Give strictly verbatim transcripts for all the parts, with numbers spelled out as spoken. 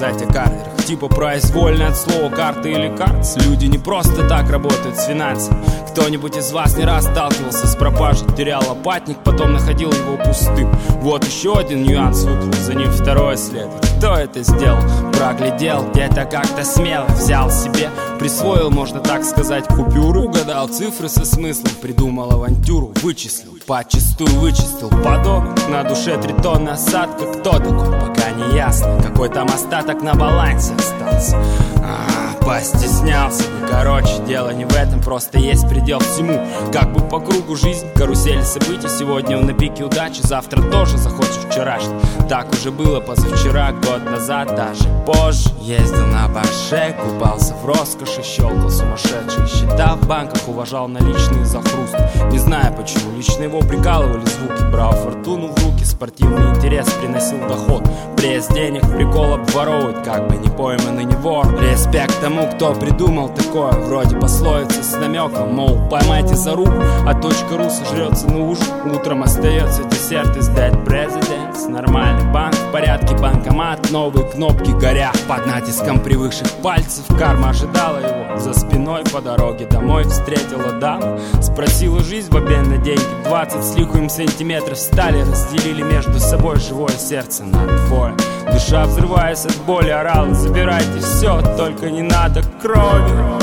сказать о картах? Типа произвольно от слова карты или картс. Люди не просто так работают с финансами. Кто-нибудь из вас не раз сталкивался с пропажей, терял лопатник, потом находил его пустым. Вот еще один нюанс выплыл, за ним второе следует. Кто это сделал? Проглядел, где-то как-то смело взял себе, присвоил, можно так сказать, купюру. Угадал цифры со смыслом, придумал авантюру, вычислил, почистую вычистил подобно. На душе три тонны осадка, кто такой, пока не ясно. Какой там остаток на балансе остался. А, постеснялся. Ну, короче, дело не в этом, просто есть предел всему. Как бы по кругу жизнь, карусель событий. Сегодня он на пике удачи, завтра тоже захочешь вчерашний. Так уже было позавчера, год назад, даже позже. Ездил на Порше, купался в роскоши, щелкал сумасшедшие счета в банках, уважал наличные за хруст. Не знаю почему, лично его прикалывали звуки. Брал фортуну в руки, спортивный интерес приносил доход. Пресс денег, прикол обворовывать, как бы не пойманный не вор. Респект тому, кто придумал такое, вроде пословицы с намеком, мол, поймайте за руку, а точка ру сожрется на ужин. Утром остается десерт из Dead Presidents. Нормальный банк, в порядке банкомат, новые кнопки горят. Под натиском привыкших пальцев карма ожидала его. За спиной по дороге домой встретила даму. Спросила жизнь в обмен на деньги. Двадцать с лихуем сантиметров стали, разделили между собой живое сердце на двое. Душа, взрываясь от боли, орала: забирайте все, только не надо крови.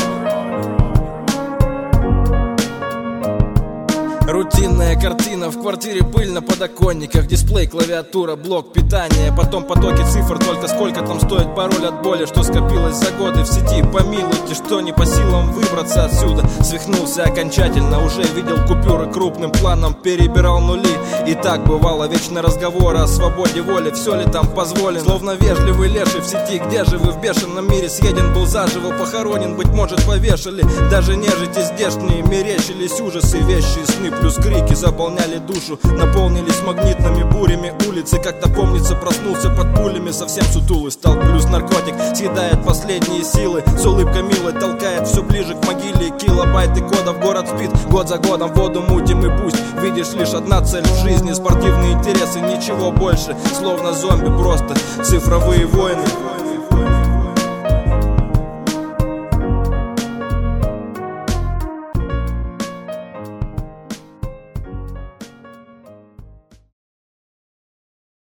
Рутинная картина, в квартире пыль на подоконниках, дисплей, клавиатура, блок питания, потом потоки цифр, только сколько там стоит пароль от боли, что скопилось за годы в сети. Помилуйте, что не по силам выбраться отсюда. Свихнулся окончательно, уже видел купюры крупным планом, перебирал нули. И так бывало, вечно разговоры о свободе воли, все ли там позволено. Словно вежливый леший в сети, где же вы в бешеном мире? Съеден был заживо, похоронен, быть может повешали. Даже нежити здешние мерещились ужасы, вещи и сны плюс крики заполняли душу, наполнились магнитными бурями улицы. Как-то помнится, проснулся под пулями, совсем сутулый стал. Плюс наркотик съедает последние силы, с улыбкой милой толкает все ближе к могиле. Килобайты кодов, город спит, год за годом воду мутим. И пусть видишь лишь одна цель в жизни, спортивные интересы, ничего больше. Словно зомби, просто цифровые войны.